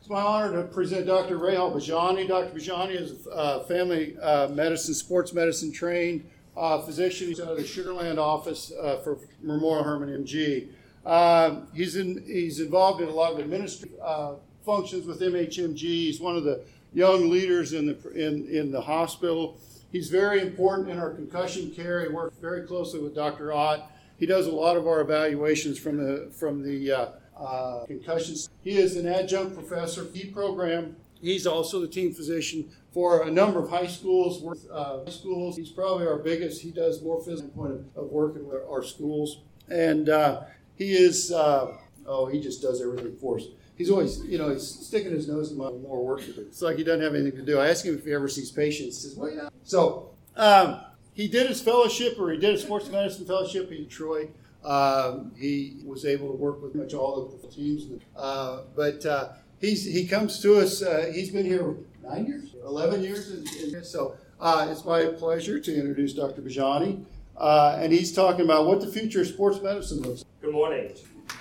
It's my honor to present Dr. Rahal Bajani. Dr. Bajani is a family medicine, sports medicine trained physician. He's out of the Sugar Land office for Memorial Hermann MG. He's involved in a lot of administrative functions with MHMG. He's one of the young leaders in the hospital. He's very important in our concussion care. He works very closely with Dr. Ott. He does a lot of our evaluations from the concussions. He is an adjunct professor of the program. He's also the team physician for a number of high schools. He's probably our biggest. He does more physical point of working with our schools. And he is, he just does everything for us. He's always, he's sticking his nose in more work. It's like he doesn't have anything to do. I ask him if he ever sees patients. He says, well, yeah. So he did his fellowship, or he did a sports medicine fellowship in Detroit. He was able to work with much all the teams. But he comes to us. He's been here 9 years, 11 years. So it's my pleasure to introduce Dr. Bajani. And he's talking about what the future of sports medicine looks like. Good morning.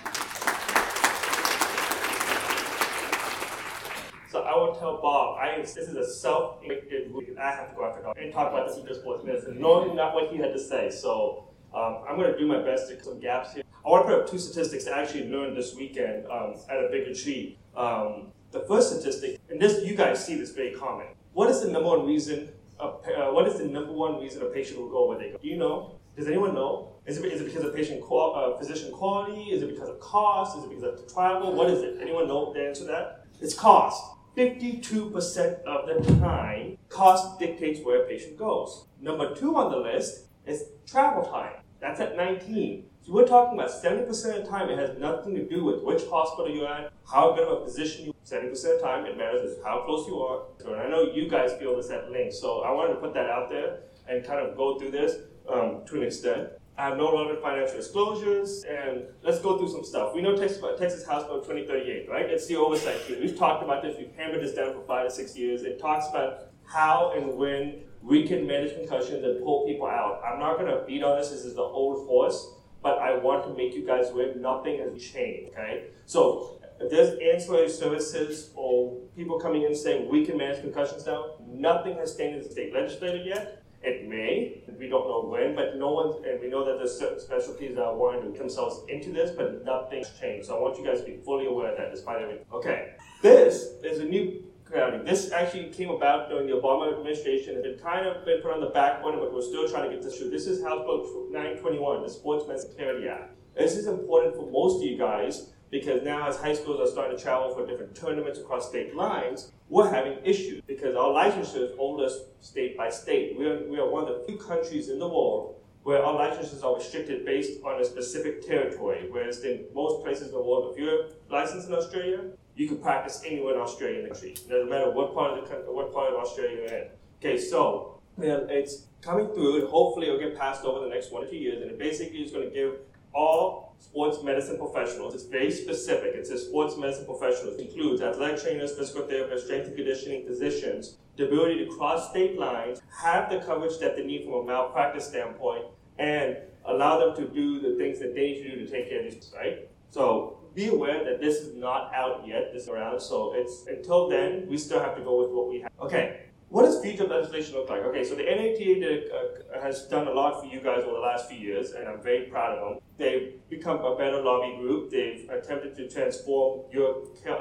So I will tell Bob, this is a self-inflicted wound. I have to go after Bob and talk about the future of sports medicine, knowing not what he had to say. So I'm going to do my best to get some gaps here. I want to put up two statistics I actually learned this weekend at a big retreat. The first statistic, and this you guys see this very common. What is the number one reason? What is the number one reason a patient will go where they go? Do you know? Does anyone know? Is it because of physician quality? Is it because of cost? Is it because of travel? What is it? Anyone know the answer to that? It's cost. 52% of the time, cost dictates where a patient goes. Number 2 on the list is travel time. That's at 19. So we're talking about 70% of the time. It has nothing to do with which hospital you're at, how good of a physician you are. 70% of the time, it matters is how close you are. So, and I know you guys feel this at length, so I wanted to put that out there and kind of go through this to an extent. I have no relevant financial disclosures, and let's go through some stuff. We know Texas House Bill 2038, right? It's the oversight committee. We've talked about this. We've hammered this down for 5 to 6 years. It talks about how and when we can manage concussions and pull people out. I'm not going to beat on this. This is the old horse, but I want to make you guys aware nothing has changed, okay? So if there's ancillary services or people coming in saying we can manage concussions now, nothing has stayed in the state legislature yet. It may, we don't know when, but and we know that there's certain specialties that are wanting to get themselves into this, but nothing's changed. So I want you guys to be fully aware of that despite everything. Okay, this is a new reality. This actually came about during the Obama administration. It had kind of been put on the back burner, but we're still trying to get this through. This is House Bill 921, the Sports Medicine Clarity Act. This is important for most of you guys because now as high schools are starting to travel for different tournaments across state lines, we're having issues because our licensures hold us state by state. We are one of the few countries in the world where our licenses are restricted based on a specific territory, whereas in most places in the world, if you're licensed in Australia, you can practice anywhere in Australia in the country. It doesn't matter what part of the country, what part of Australia you're in. Okay, so it's coming through, and hopefully it'll get passed over the next 1 or 2 years, and it basically is going to give all sports medicine professionals, it's very specific, it says sports medicine professionals, it includes athletic trainers, physical therapists, strength and conditioning physicians, the ability to cross state lines, have the coverage that they need from a malpractice standpoint, and allow them to do the things that they need to do to take care of these, right? So be aware that this is not out yet, this is around, so until then, we still have to go with what we have. Okay. What does future legislation look like? Okay, so the NATA has done a lot for you guys over the last few years, and I'm very proud of them. They've become a better lobby group. They've attempted to transform your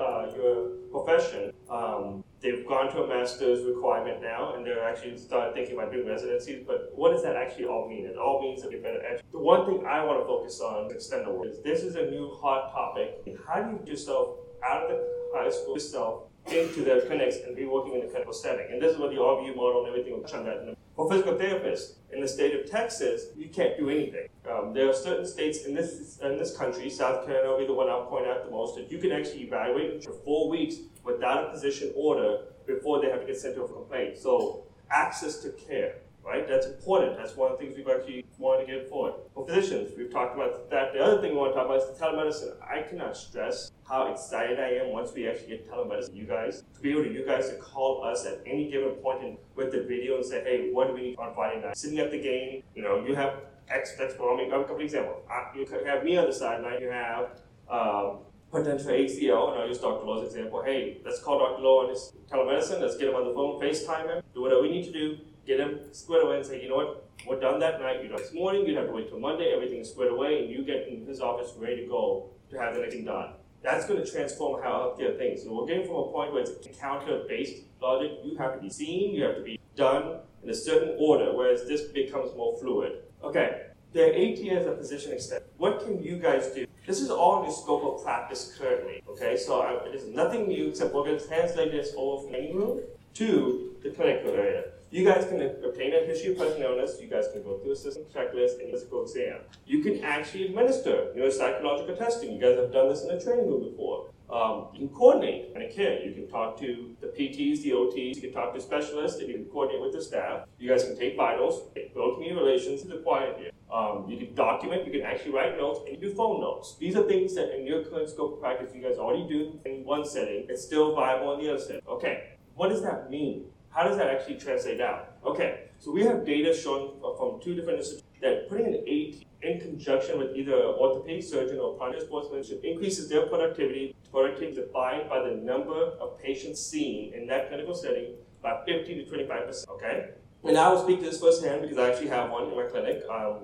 profession. They've gone to a master's requirement now, and they're actually started thinking about doing residencies. But what does that actually all mean? It all means that you're better educated. The one thing I want to focus on, extend the word, is this is a new hot topic. How do you get yourself out of the high school yourself into their clinics and be working in the clinical setting? And this is what the RVU model and everything will touch on that. For physical therapists, in the state of Texas, you can't do anything. There are certain states in this country, South Carolina will be the one I'll point out the most, that you can actually evaluate for 4 weeks without a physician order before they have to get sent to a complaint. So access to care, right? That's important. That's one of the things we've actually wanted to get forward. For physicians, we've talked about that. The other thing we want to talk about is the telemedicine. I cannot stress how excited I am once we actually get telemedicine. You guys, to be able to you guys to call us at any given point with the video and say, hey, what do we need on Friday night? Sitting at the game, you have X, I mean, a couple examples. You have me on the sideline. You have potential ACL, and I'll use Dr. Lowe's example. Hey, let's call Dr. Lowe on his telemedicine. Let's get him on the phone, FaceTime him, do whatever we need to do, get him squared away and say, you know what, we're done that night, you're done this morning, you'd have to wait till Monday, everything is squared away, and you get in his office ready to go to have the next thing done. That's going to transform how healthcare thinks. So we're getting from a point where it's encounter-based logic. You have to be seen, you have to be done in a certain order, whereas this becomes more fluid. Okay, the AT as a physician extent. What can you guys do? This is all in the scope of practice currently. Okay, so it is nothing new except we're going to translate this over from the training room to the clinical area. You guys can obtain a history of present illness. You guys can go through a system checklist and physical exam. You can actually administer neuropsychological testing. You guys have done this in the training room before. You can coordinate and care. You can talk to the PTs, the OTs. You can talk to specialists. And you can coordinate with the staff. You guys can take vitals, build community relations. This is required here. You can document. You can actually write notes and you do phone notes. These are things that in your current scope of practice you guys already do in one setting. It's still viable in the other setting. Okay, what does that mean? How does that actually translate out? Okay, so we have data shown from two different institutions that putting an AT in conjunction with either an orthopedic surgeon or primary sports medicine increases their productivity. Productivity is defined by the number of patients seen in that clinical setting by 50 to 25%, okay? And I will speak to this firsthand because I actually have one in my clinic,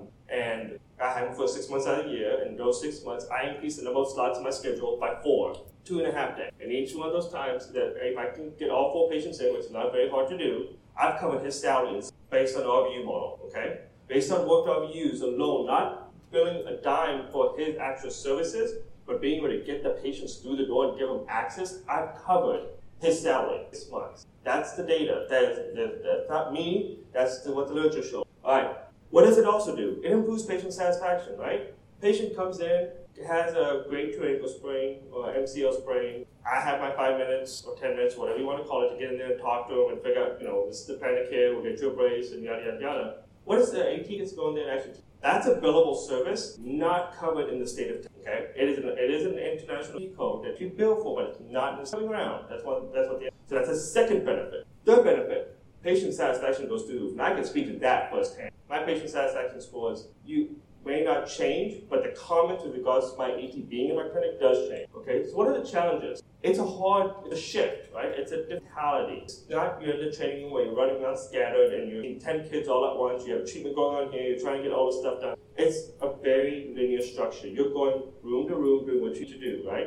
and I have them for 6 months out of the year. And those 6 months, I increased the number of slots in my schedule by 4. 2.5 days. And each one of those times, that if I can get all 4 patients in, which is not very hard to do, I've covered his salaries based on RVU model, okay? Based on work RVUs alone, not billing a dime for his actual services, but being able to get the patients through the door and give them access, I've covered his salary 6 months. That's the data. That's not me, that's what the literature shows. All right, what does it also do? It improves patient satisfaction, right? Patient comes in, has a grade 2 ankle sprain or MCL sprain. I have my 5 minutes or 10 minutes, whatever you want to call it, to get in there and talk to them and figure out, this is the panic here, we'll get you a brace, and yada, yada, yada. What is the AT that's going there and actually? That's a billable service not covered in the state of Texas, okay? It is an international code that you bill for, but it's not coming around. So that's a second benefit. Third benefit, patient satisfaction goes through the roof. And I can speak to that firsthand. My patient satisfaction scores, you may not change, but the comment with regards to my AT being in my clinic does change, okay? So what are the challenges? It's a shift, right? It's a difficulty. It's not you're in the training room where you're running around scattered and you're seeing 10 kids all at once, you have treatment going on here, you're trying to get all this stuff done. It's a very linear structure. You're going room to room doing what you need to do, right?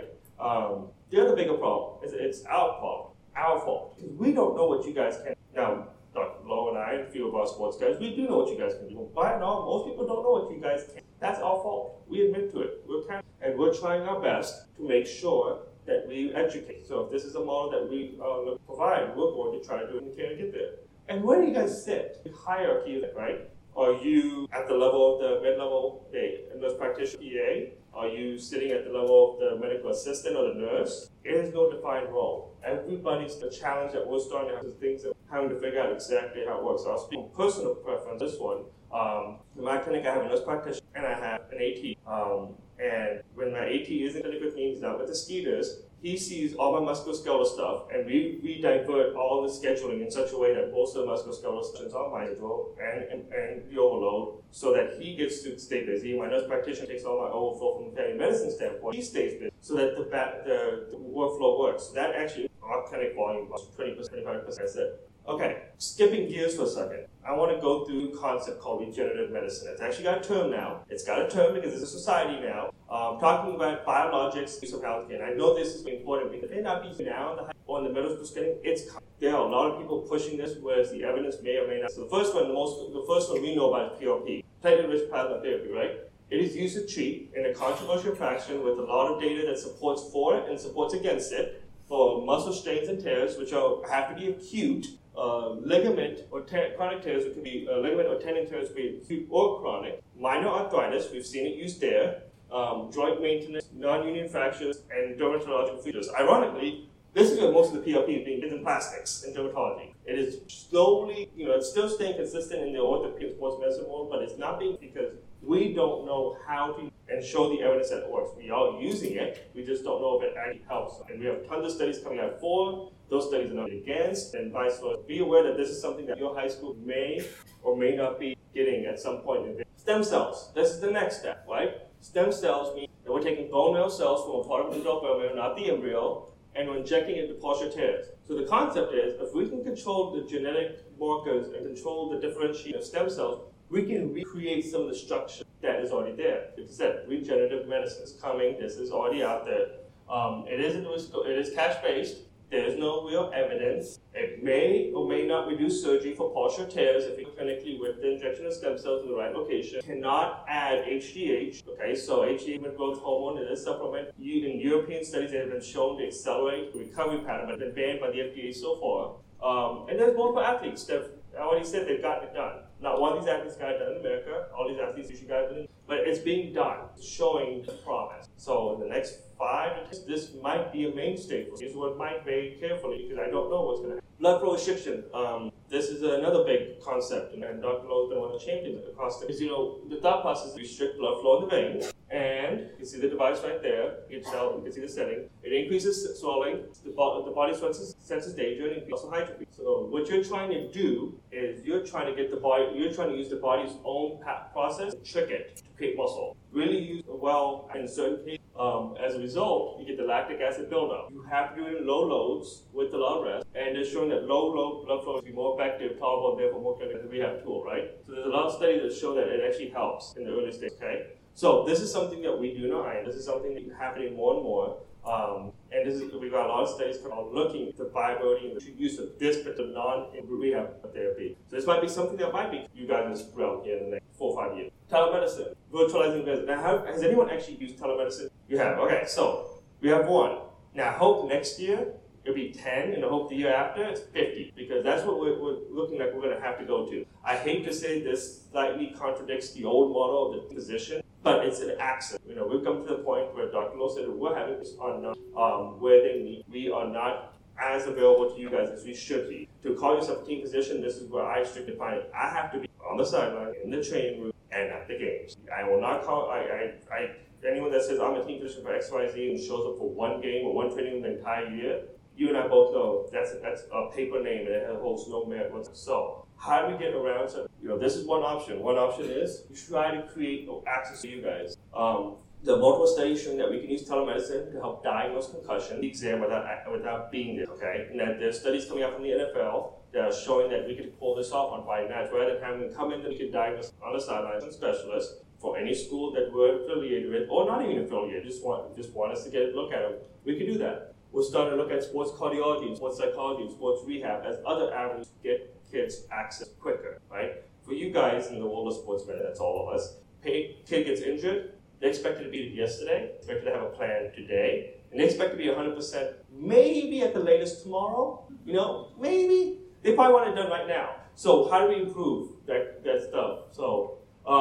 The other bigger problem is it's our fault, because we don't know what you guys can. Now, Dr. Lowe and I, and a few of our sports guys, we do know what you guys can do. But by and all, most people don't know what you guys can. That's our fault. We admit to it. And we're trying our best to make sure that we educate. So if this is a model that we provide, we're going to try to do what we can to get there. And where do you guys sit? The hierarchy of it, right? Are you at the level of the mid-level nurse practitioner PA? Are you sitting at the level of the medical assistant or the nurse? It is no defined role. Everybody's the challenge that we're starting to have is things that we're having to figure out exactly how it works. So I'll speak from personal preference. This one, in my clinic, I have a nurse practitioner and I have an AT. And when my AT isn't clinic with me, he's not with the skeeters, he sees all my musculoskeletal stuff, and we divert all the scheduling in such a way that most of the musculoskeletal stuff is on my schedule and the overload, so that he gets to stay busy. My nurse practitioner takes all my overflow from a family medicine standpoint. He stays busy, so that the workflow works. So that actually, our clinic volume was 20%, 25%. That's it. Okay, skipping gears for a second. I want to go through a concept called regenerative medicine. It's actually got a term now. It's got a term because it's a society now. Talking about biologics, use of healthcare. And I know this is important because it may not be now in the middle school setting. There are a lot of people pushing this, whereas the evidence may or may not. So the first one we know about is PRP, platelet-rich plasma therapy, right? It is used to treat in a controversial fraction with a lot of data that supports for it and supports against it for muscle strains and tears, which have to be acute. Ligament or chronic tears, it could be ligament or tendon tears, could be acute or chronic. Minor arthritis, we've seen it used there. Joint maintenance, non-union fractures, and dermatological features. Ironically, this is where most of the PRP is being used in plastics in dermatology. It is slowly, it's still staying consistent in the orthopedic sports medicine world, but it's not being because we don't know how to and show the evidence that it works. We are using it, we just don't know if it actually helps. And we have tons of studies coming out for. Those studies are not against, and vice versa. Be aware that this is something that your high school may or may not be getting at some point. Stem cells, this is the next step, right? Stem cells mean that we're taking bone marrow cells from a part of the adult bone marrow, not the embryo, and we're injecting it into partial tears. So the concept is, if we can control the genetic markers and control the differentiation of stem cells, we can recreate some of the structure that is already there. Like I said, regenerative medicine is coming. This is already out there. It is cash-based. There is no real evidence. It may or may not reduce surgery for partial tears if you clinically with the injection of stem cells in the right location. Cannot add HGH. Okay, so HGH growth hormone is a supplement. In European studies, it has been shown to accelerate the recovery pattern, but been banned by the FDA so far. And there's multiple athletes that I already said they've gotten it done. Not one of these athletes got it done in America. All these athletes usually got it done, but it's being done, showing promise. So in the next 5 years, this might be a mainstay for us. This is what might very carefully, because I don't know what's going to happen. Blood flow restriction. This is another big concept, and Dr. Lowe has been one of the champions across the. Because the thought process is to restrict blood flow in the veins, and you can see the device right there. You can see the setting. It increases swelling. The body senses danger, and increases hydrophy. So what you're trying to do is you're trying to use the body's own process to trick it to create muscle. Really use well in certain cases. As a result, you get the lactic acid buildup. You have to do it in low loads with a lot of rest, and they're showing that low blood flow is more effective, tolerable, and therefore more clinical as a rehab tool, right? So there's a lot of studies that show that it actually helps in the early stage, okay? So this is something that we do know, and this is something that is happening more and more. And we've got a lot of studies looking at the viability and the use of this particular non-rehab therapy. So this might be something that might be you guys in this realm here in the next 4 or 5 years. Telemedicine, virtualizing medicine. Now, has anyone actually used telemedicine? You have. Okay, so we have one. Now, I hope next year it'll be 10, and I hope the year after it's 50, because that's what we're looking like we're going to have to go to. I hate to say this slightly contradicts the old model of the physician, but it's an access. We've come to the point where Dr. Lowe said that we're having this on where they need. We are not as available to you guys as we should be. To call yourself a team physician, this is where I strictly find it. I have to be on the sideline, in the training room, and at the games. I will not call. Anyone that says I'm a team physician for XYZ and shows up for one game or one training room the entire year, you and I both know that's a paper name and it holds no merit whatsoever. So how do we get around to, this is one option. One option is you try to create access to you guys. There are multiple studies showing that we can use telemedicine to help diagnose concussion, the exam without being there, okay? And that there's studies coming out from the NFL that are showing that we could pull this off on Friday nights. Rather than having them come in, we could diagnose on the sidelines and specialists for any school that we're affiliated with, or not even affiliated, just want us to get a look at them. We can do that. We're starting to look at sports cardiology, sports psychology, sports rehab as other avenues to get kids access quicker, right? For you guys in the world of sports medicine, that's all of us. Kid gets injured, they expect it to be yesterday, expect to have a plan today, and they expect to be 100% maybe at the latest tomorrow, maybe. They probably want it done right now. So how do we improve that stuff? So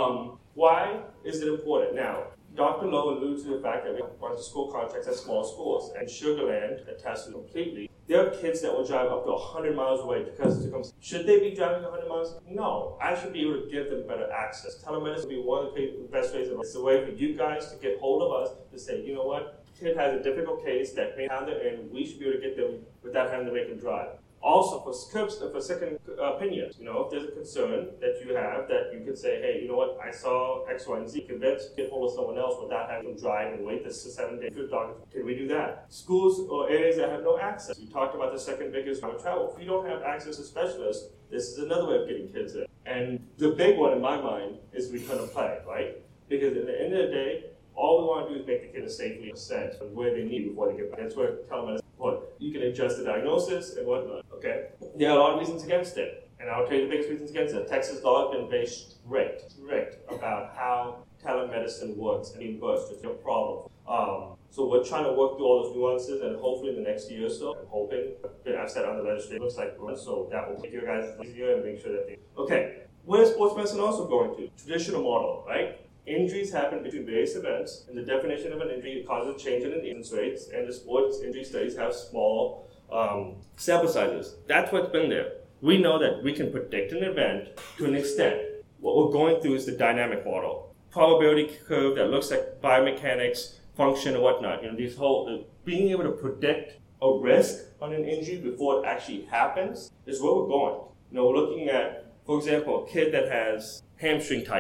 why is it important? Now, Dr. Lowe alluded to the fact that we have a bunch of school contracts at small schools, and Sugar Land attests completely. There are kids that will drive up to 100 miles away because it comes. Should they be driving 100 miles? No. I should be able to give them better access. Telemedicine would be one of the best ways. It's a way for you guys to get hold of us to say, you know what, kid has a difficult case that may have it, and we should be able to get them without having to make them drive. Also, for second opinions, if there's a concern that you have, that you can say, hey, you know what, I saw X, Y, and Z, convince, get hold of someone else without having to drive and wait this 7 days. Can we do that? Schools or areas that have no access. We talked about the second biggest amount of travel. If you don't have access to specialists, this is another way of getting kids in. And the big one in my mind is return to play, right? Because at the end of the day, all we want to do is make the kids safely sent where they need before they get back. That's where telemedicine. You can adjust the diagnosis and whatnot, okay? There are a lot of reasons against it, and I'll tell you the biggest reasons against it. Texas law has been very strict about how telemedicine works and reimbursed. It's a problem. So we're trying to work through all those nuances, and hopefully in the next year or so, I'm hoping, I've said on the legislature, looks like, so that will make you guys easier and make sure that okay. Where's sports medicine also going to? Traditional model, right? Injuries happen between various events, and the definition of an injury causes a change in the incidence rates, and the sports injury studies have small sample sizes. That's what's been there. We know that we can predict an event to an extent. What we're going through is the dynamic model. Probability curve that looks like biomechanics, function, and whatnot. These whole being able to predict a risk on an injury before it actually happens is where we're going. We're looking at, for example, a kid that has hamstring tightness.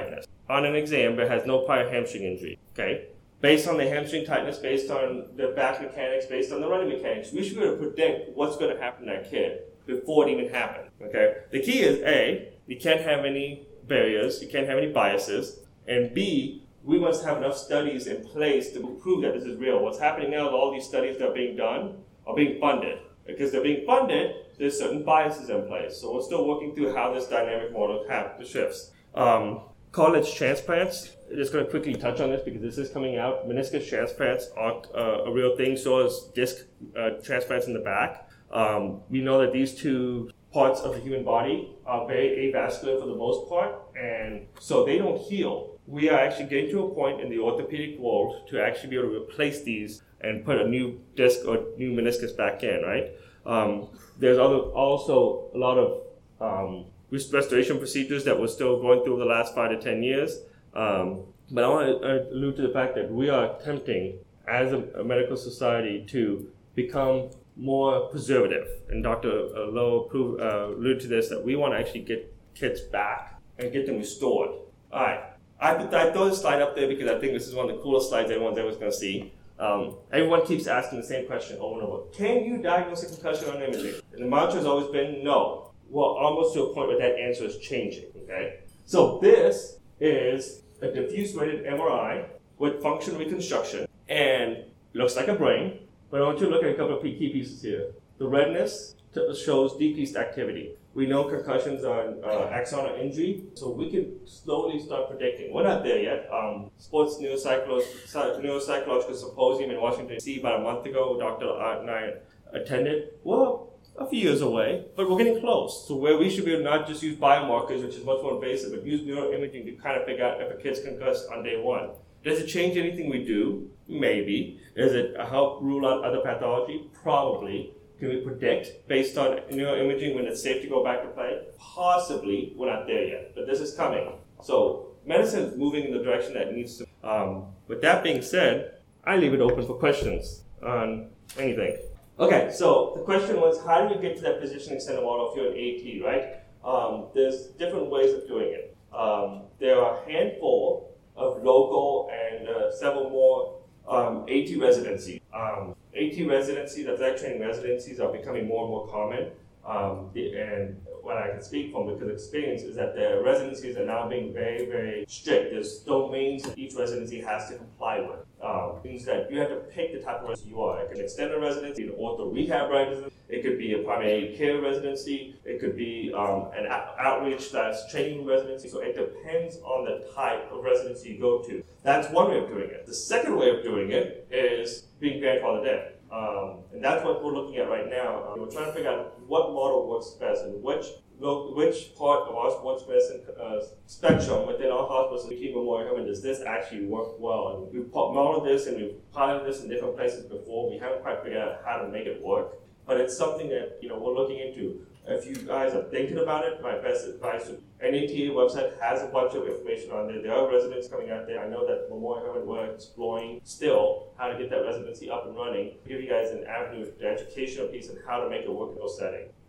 on an exam but has no prior hamstring injury, okay? Based on the hamstring tightness, based on the back mechanics, based on the running mechanics, we should be able to predict what's going to happen to that kid before it even happened, okay? The key is, A, you can't have any barriers, you can't have any biases, and B, we must have enough studies in place to prove that this is real. What's happening now is all these studies that are being done are being funded. Because they're being funded, there's certain biases in place. So we're still working through how this dynamic model shifts. College transplants, I'm just going to quickly touch on this because this is coming out. Meniscus transplants aren't a real thing, so is disc transplants in the back. We know that these two parts of the human body are very avascular for the most part, and so they don't heal. We are actually getting to a point in the orthopedic world to actually be able to replace these and put a new disc or new meniscus back in, right? There's also a lot of restoration procedures that we're still going through the last 5 to 10 years. But I want to allude to the fact that we are attempting as a medical society to become more preservative. And Dr. Lowe alluded to this, that we want to actually get kids back and get them restored. All right. I throw this slide up there because I think this is one of the coolest slides anyone's ever going to see. Everyone keeps asking the same question over and over. Can you diagnose a concussion on imaging? And the mantra has always been no. Well, almost to a point where that answer is changing, okay? So this is a diffuse-rated MRI with functional reconstruction and looks like a brain, but I want you to look at a couple of key pieces here. The redness shows decreased activity. We know concussions are axonal injury, so we can slowly start predicting. We're not there yet. Sports Neuropsychological Symposium in Washington, D.C. about a month ago, Dr. Art and I attended. Well, a few years away, but we're getting close. So where we should be able to not just use biomarkers, which is much more invasive, but use neuroimaging to kind of figure out if a kid's concussed on day one. Does it change anything we do? Maybe. Does it help rule out other pathology? Probably. Can we predict based on neuroimaging when it's safe to go back to play? Possibly. We're not there yet, but this is coming. So medicine is moving in the direction that it needs to. With that being said, I leave it open for questions on anything. Okay, so the question was, how do you get to that positioning center model if you're an AT, right? There's different ways of doing it. There are a handful of local and several more AT residencies. AT residencies, athletic training residencies, are becoming more and more common. And what I can speak from because of experience is that the residencies are now being very, very strict. There's domains that each residency has to comply with. Means that you have to pick the type of residency you are. It can extend a residency, an ortho rehab residency. It could be a primary care residency. It could be an outreach/training residency. So it depends on the type of residency you go to. That's one way of doing it. The second way of doing it is being grandfathered in. And that's what we're looking at right now. We're trying to figure out what model works best and which part of our sports medicine spectrum within our hospitals and Memorial Hermann does this actually work well. And we've modeled this and we've piloted this in different places before. We haven't quite figured out how to make it work. But it's something that we're looking into. If you guys are thinking about it, my best advice is NATA website has a bunch of information on there. There are residents coming out there. I know that Memorial Hermann we're exploring still how to get that residency up and running. Give you guys an avenue, the educational piece, and how to make it work in those settings.